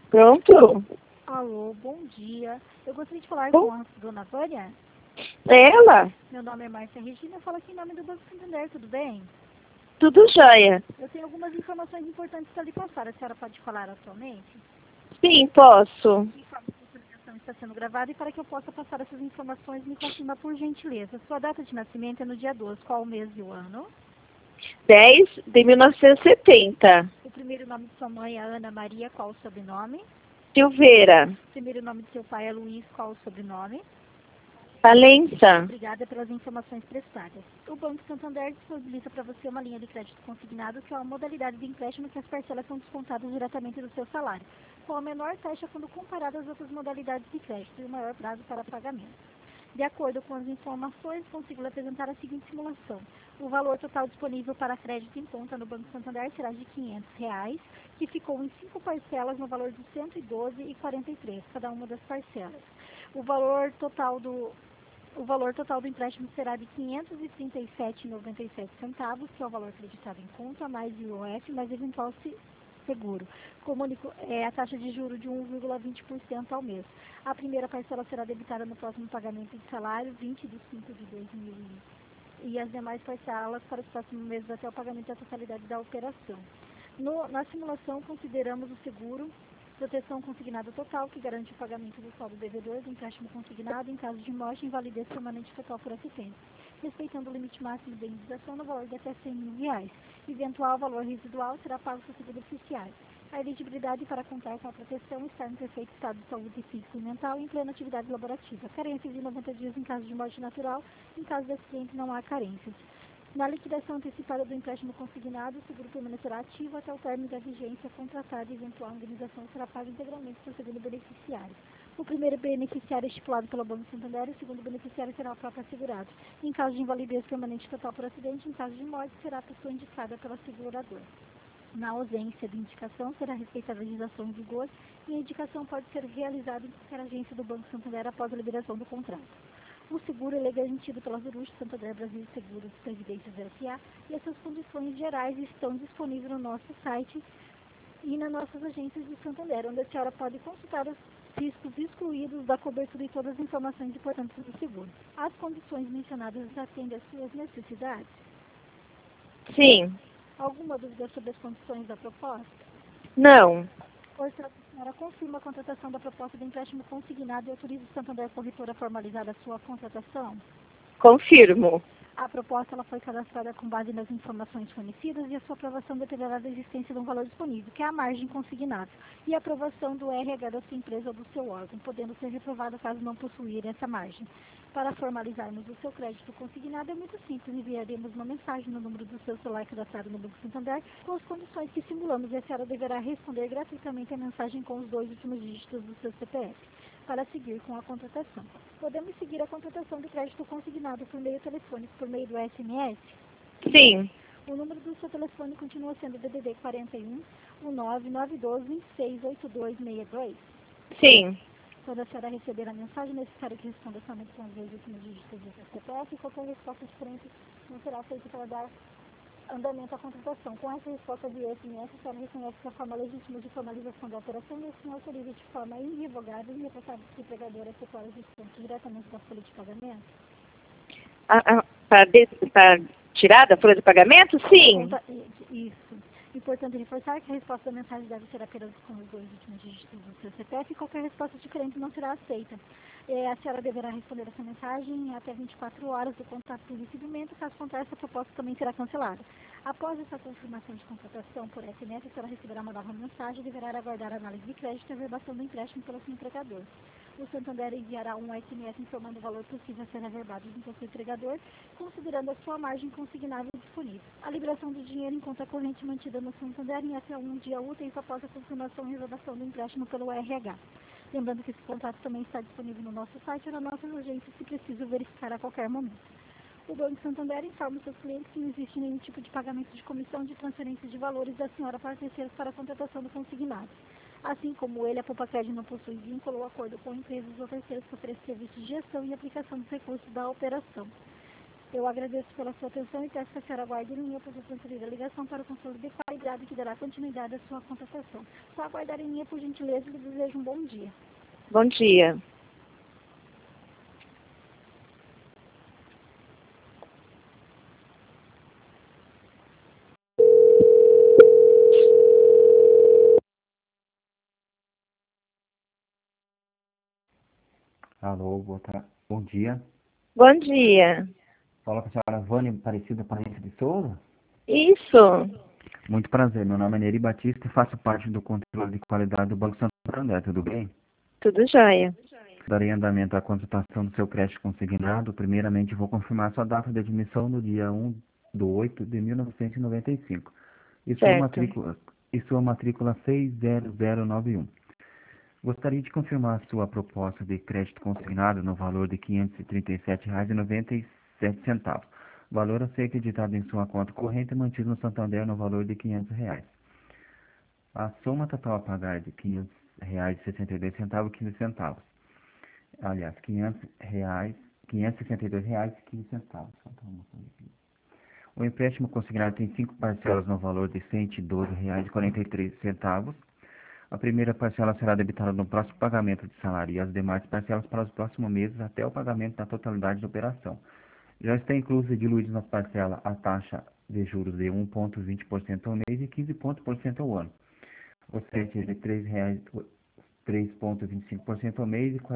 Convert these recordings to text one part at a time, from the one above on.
Pronto? Alô, bom dia. Eu gostaria de falar Bom. com a dona Vânia. Ela? Meu nome é Márcia Regina, eu falo aqui em nome do Banco Santander, tudo bem? Tudo jóia. Eu tenho algumas informações importantes para lhe passar. A senhora pode falar atualmente? Sim, posso. Informo que a ligação está sendo gravada e para que eu possa passar essas informações, me confirma por gentileza. Sua data de nascimento é no dia 12. Qual o mês e o ano? 10 de 1970. O primeiro nome de sua mãe é Ana Maria, qual o sobrenome? Silveira. O primeiro nome de seu pai é Luiz, qual o sobrenome? Valença. Obrigada pelas informações prestadas. O Banco Santander disponibiliza para você uma linha de crédito consignado, que é uma modalidade de empréstimo que as parcelas são descontadas diretamente do seu salário, com a menor taxa quando comparada às outras modalidades de crédito e o maior prazo para pagamento. De acordo com as informações, consigo lhe apresentar a seguinte simulação. O valor total disponível para crédito em conta no Banco Santander será de R$ 500, que ficou em 5 parcelas no valor de R$ 112,43, cada uma das parcelas. O valor total do empréstimo será de R$ 537,97, que é o valor acreditado em conta, mais IOF, mais eventual seguro. Comunico a taxa de juros de 1,20% ao mês. A primeira parcela será debitada no próximo pagamento de salário, 20 de 5 de 2000, e as demais parcelas para os próximos meses até o pagamento da totalidade da operação. Na simulação, consideramos o seguro proteção consignada total, que garante o pagamento do saldo devedor do empréstimo consignado em caso de morte e invalidez permanente total por acidente, respeitando o limite máximo de indenização no valor de até R$ 100.000. Eventual valor residual será pago por seguro oficiais. A elegibilidade para contar com a proteção está em perfeito estado de saúde física e mental e em plena atividade laborativa. Carências de 90 dias em caso de morte natural, em caso de acidente não há carências. Na liquidação antecipada do empréstimo consignado, o seguro permanecerá ativo até o término da vigência contratada e eventual indenização será paga integralmente pelo segundo beneficiário. O primeiro beneficiário é estipulado pelo Banco Santander e o segundo beneficiário será o próprio assegurado. Em caso de invalidez permanente total por acidente, em caso de morte, será a pessoa indicada pela seguradora. Na ausência de indicação, será respeitada a legislação em vigor e a indicação pode ser realizada em qualquer agência do Banco Santander após a liberação do contrato. O seguro é garantido pela Zurush Santander Brasil Seguros e Previdências S.A. e as suas condições gerais estão disponíveis no nosso site e nas nossas agências de Santander, onde a senhora pode consultar os riscos excluídos da cobertura e todas as informações importantes do seguro. As condições mencionadas atendem às suas necessidades? Sim. Alguma dúvida sobre as condições da proposta? Não. Portanto, a senhora confirma a contratação da proposta de empréstimo consignado e autoriza o Santander Corretora a formalizar a sua contratação? Confirmo. A proposta ela foi cadastrada com base nas informações fornecidas e a sua aprovação dependerá da existência de um valor disponível, que é a margem consignada, e a aprovação do RH da sua empresa ou do seu órgão, podendo ser reprovada caso não possuir essa margem. Para formalizarmos o seu crédito consignado é muito simples, enviaremos uma mensagem no número do seu celular cadastrado no Banco Santander com as condições que simulamos e a senhora deverá responder gratuitamente a mensagem com os 2 últimos dígitos do seu CPF. Para seguir com a contratação. Podemos seguir a contratação de crédito consignado por meio telefônico, por meio do SMS? Sim. O número do seu telefone continua sendo DDD 41 19912 268262? Sim. Quando a senhora receber a mensagem, é necessário que responda somente com os 2 últimos dígitos do seu CPF e qualquer resposta diferente não será feita para dar andamento à contratação. Com essa resposta de SMS, a senhora reconhece que a forma legítima de formalização da operação e assim autoriza de forma irrevogável e irrevogável o empregador a efetuar os descontos diretamente da folha de pagamento? Para tirar da folha de pagamento? Sim. Isso. Importante reforçar que a resposta da mensagem deve ser apenas com os 2 últimos dígitos do seu CPF e qualquer resposta diferente não será aceita. A senhora deverá responder essa mensagem em até 24 horas do contrato de recebimento, caso contrário, essa proposta também será cancelada. Após essa confirmação de contratação por SMS, a senhora receberá uma nova mensagem e deverá aguardar a análise de crédito e a averbação do empréstimo pelo seu empregador. O Santander enviará um SMS informando o valor possível a ser averbado junto ao seu empregador, considerando a sua margem consignável disponível. A liberação do dinheiro em conta corrente mantida no Santander em até 1 dia úteis após a confirmação e reservação do empréstimo pelo RH. Lembrando que esse contrato também está disponível no nosso site ou na nossa agência, se preciso verificar a qualquer momento. O Banco Santander informa os seus clientes que não existe nenhum tipo de pagamento de comissão de transferência de valores da senhora para terceiros para a contratação do consignado. Assim como ele, a Poupa-Crédito não possui vínculo ou acordo com empresas ou terceiros que oferecem serviços de gestão e aplicação dos recursos da operação. Eu agradeço pela sua atenção e peço que a senhora aguarde em linha para ser transferida a ligação para o controle de qualidade que dará continuidade à sua contratação. Só aguardar em linha, por gentileza, e desejo um bom dia. Bom dia. Alô, bom dia. Bom dia. Fala com a senhora Vânia Aparecida Parente de Souza. Isso. Muito prazer, meu nome é Neri Batista e faço parte do controle de qualidade do Banco Santander, tudo bem? Tudo jóia. Darei andamento à contratação do seu crédito consignado. Primeiramente, vou confirmar sua data de admissão no dia 1/8/1995 e Certo. sua matrícula 60091. Gostaria de confirmar sua proposta de crédito consignado no valor de R$ 537,97. Valor a ser acreditado em sua conta corrente e mantido no Santander no valor de R$ 500. A soma total a pagar é de R$ 500,62,15. Aliás, R$ 562,15. O empréstimo consignado tem 5 parcelas no valor de R$ 112,43. A primeira parcela será debitada no próximo pagamento de salário e as demais parcelas para os próximos meses até o pagamento da totalidade da operação. Já está incluso e diluído na parcela a taxa de juros de 1,20% ao mês e 15% ao ano. Ou seja, de R$ 3,25% ao mês e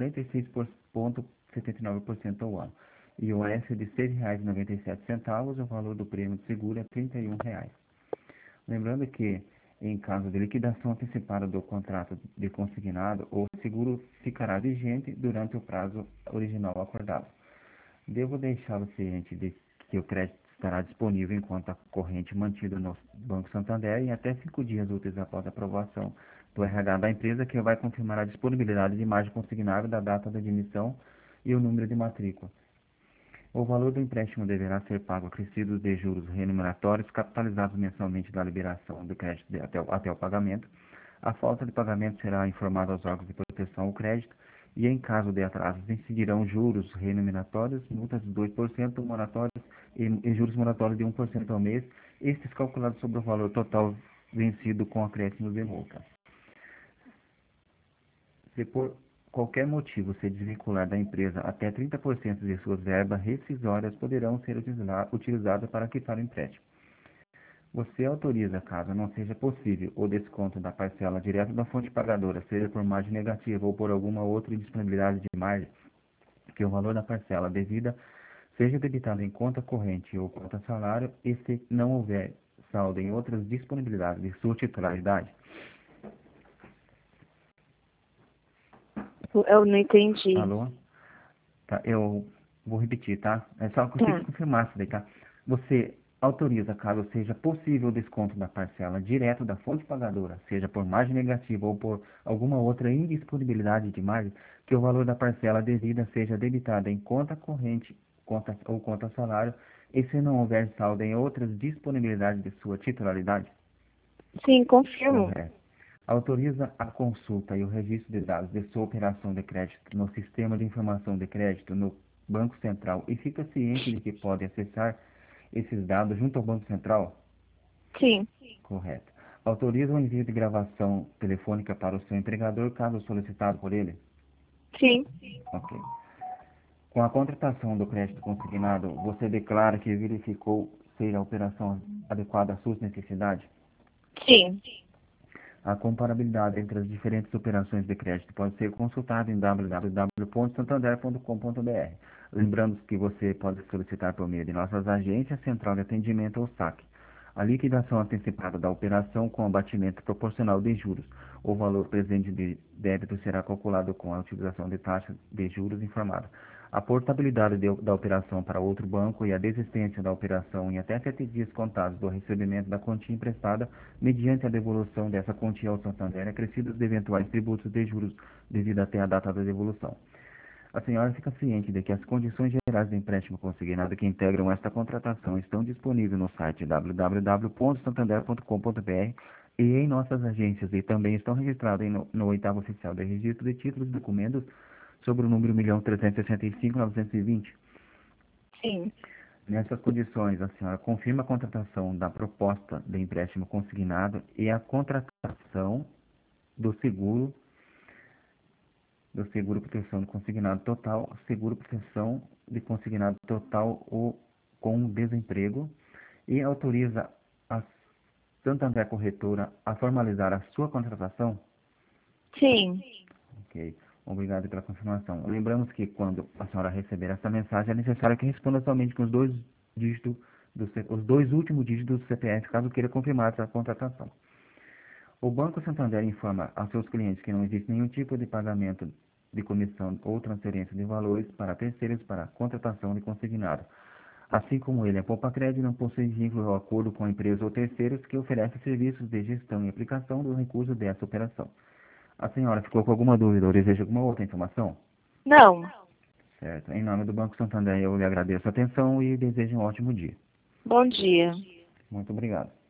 46,79% ao ano. E o S de R$ 6,97, o valor do prêmio de seguro é R$ 31. Lembrando que, em caso de liquidação antecipada do contrato de consignado, o seguro ficará vigente durante o prazo original acordado. Devo deixá-lo ciente de que o crédito estará disponível em conta corrente mantida no Banco Santander em até 5 dias úteis após a aprovação do RH da empresa, que vai confirmar a disponibilidade de margem consignável da data da admissão e o número de matrícula. O valor do empréstimo deverá ser pago acrescidos de juros remuneratórios capitalizados mensalmente da liberação do crédito até o pagamento. A falta de pagamento será informada aos órgãos de proteção ao crédito e, em caso de atrasos, incidirão juros remuneratórios, multas de 2%, moratórios e juros moratórios de 1% ao mês, estes calculados sobre o valor total vencido com acréscimos de multa. Se por qualquer motivo se desvincular da empresa, até 30% de suas verbas rescisórias poderão ser utilizadas para quitar o empréstimo. Você autoriza, caso não seja possível, o desconto da parcela direto da fonte pagadora, seja por margem negativa ou por alguma outra indisponibilidade de margem, que o valor da parcela devida seja debitado em conta corrente ou conta salário, e se não houver saldo em outras disponibilidades de sua titularidade. Eu não entendi. Alô? Tá, eu vou repetir, tá? É só que eu consigo confirmar isso daí, tá? Você autoriza, caso seja possível, o desconto da parcela direto da fonte pagadora, seja por margem negativa ou por alguma outra indisponibilidade de margem, que o valor da parcela devida seja debitado em conta corrente ou conta salário, e se não houver saldo em outras disponibilidades de sua titularidade? Sim, confirmo. Correto. Autoriza a consulta e o registro de dados de sua operação de crédito no Sistema de Informação de Crédito no Banco Central e fica ciente de que pode acessar esses dados junto ao Banco Central? Sim. Correto. Autoriza o envio de gravação telefônica para o seu empregador, caso solicitado por ele? Sim. Ok. Com a contratação do crédito consignado, você declara que verificou ser a operação adequada às suas necessidades? Sim. A comparabilidade entre as diferentes operações de crédito pode ser consultada em www.santander.com.br. Lembrando que você pode solicitar por meio de nossas agências, central de atendimento ou saque. A liquidação antecipada da operação com abatimento proporcional de juros. O valor presente de débito será calculado com a utilização de taxa de juros informada. A portabilidade da operação para outro banco e a desistência da operação em até 7 dias contados do recebimento da quantia emprestada, mediante a devolução dessa quantia ao Santander, acrescidos de eventuais tributos de juros devido até a data da devolução. A senhora fica ciente de que as condições gerais do empréstimo consignado que integram esta contratação estão disponíveis no site www.santander.com.br e em nossas agências, e também estão registradas no oitavo oficial de registro de títulos e documentos sobre o número 1.365.920. Sim. Nessas condições, a senhora confirma a contratação da proposta de empréstimo consignado e a contratação do seguro proteção de consignado total, seguro proteção de consignado total ou com desemprego, e autoriza a Santander Corretora a formalizar a sua contratação? Sim. Ok. Obrigado pela confirmação. Lembramos que quando a senhora receber essa mensagem, é necessário que responda somente com os dois dígitos os dois últimos dígitos do CPF, caso queira confirmar essa contratação. O Banco Santander informa a seus clientes que não existe nenhum tipo de pagamento de comissão ou transferência de valores para terceiros para contratação de consignado. Assim como ele, a Poupa Crédito não possui vínculo ou acordo com empresas ou terceiros que oferecem serviços de gestão e aplicação dos recursos dessa operação. A senhora ficou com alguma dúvida ou deseja alguma outra informação? Não. Certo. Em nome do Banco Santander, eu lhe agradeço a atenção e desejo um ótimo dia. Bom dia. Muito obrigado.